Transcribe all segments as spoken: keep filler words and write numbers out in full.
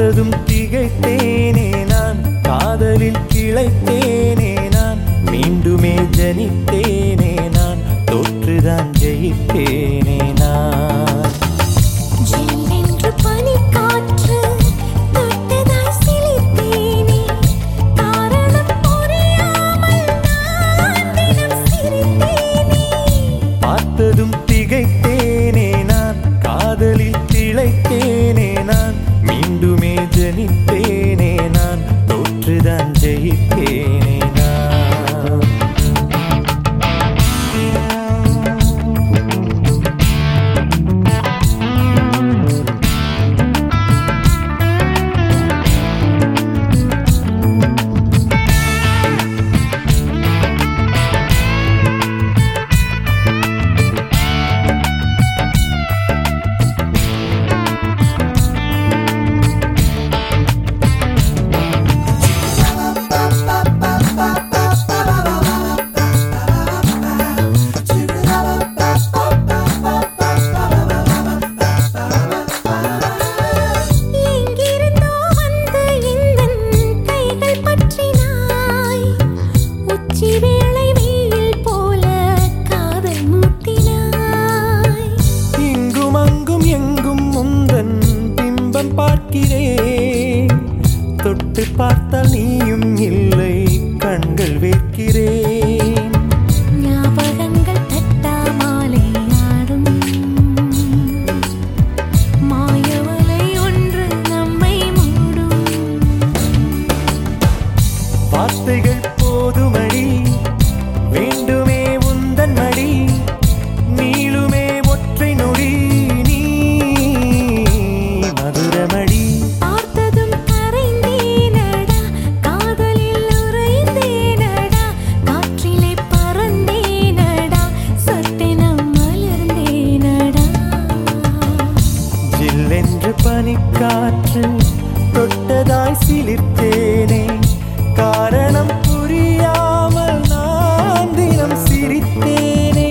பார்த்ததும் திகைத்தேனே நான், காதலில் கிளைத்தேனே நான், மீண்டுமே ஜனித்தேனே நான், தோற்றுதான் ஜெயித்தேனே நான். ஜில்லென்று பனிக்காற்று தொட்டதாய் சிலிர்த்தேனே, காரணம் புரியாமல் நான் தினம் சிரித்தேனே. பார்த்ததும் திகைத்தேனே நான், காதலில் திளைத்தேனே நான், மீண்டுமே ஜனித்தேனே நான், தோற்றுதான் ஜெயித்தேனே நான். பார்க்கிறேன், தொட்டு பார்த்தால் நீயும் இல்லை, கண்கள் வைக்கிறேன். ஞாபகங்கள் தட்டாமலே ஆடும் மாயவலை ஒன்று நம்மை மூடும். வார்த்தைகள் போதுமடி, வேண்டுமே உந்தன் மடி, நீளுமே ஒற்றை நொடி, நீ மதுரமடி. பார்த்ததும் கரைந்தேனடா, காதலில் உறைந்தேனடா, காற்றிலே பறந்தேனடா, சொட்டெனம் மலர்ந்தேனடா. ஜில்லென்று பனிக்காற்று தொட்டதாய் சிலிர்த்தேனே, காரணம் புரியாமல் நான் தினம் சிரித்தேனே.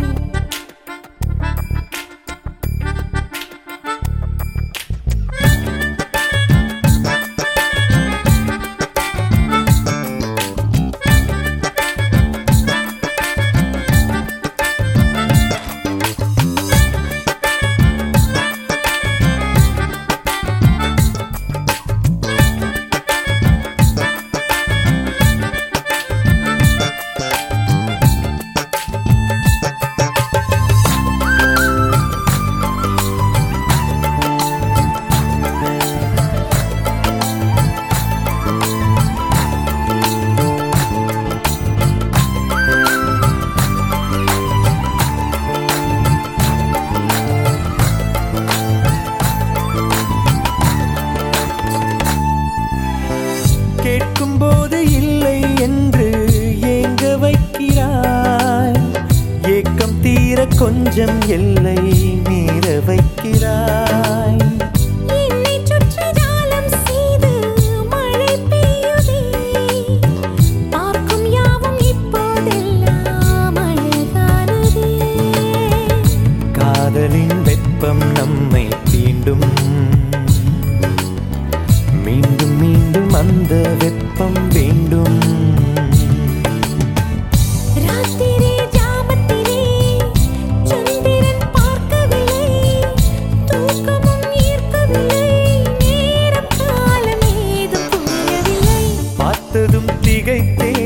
கேட்கும் போது இல்லை என்று ஏங்க வைக்கிறாய், ஏக்கம் தீர கொஞ்சம் எல்லை மீற வைக்கிறாய். என்னை சுற்றி ஜாலம் செய்து மழை பெய்யுதே, பார்க்கும் யாவும் இப்போதெல்லாம் அழகானதே. காதலின் வெப்பம் நம்மை தீண்டும், மீண்டும் மீண்டும் அந்த வெப்பம் வேண்டும். ராத்திரி ஜாமத்திலே சந்திரன் பார்க்கவில்லை, தூக்கமும் ஈர்க்கவில்லை, நேரம் காலம் ஏதும் புரியவில்லை. பார்த்ததும் திகைத்தேன்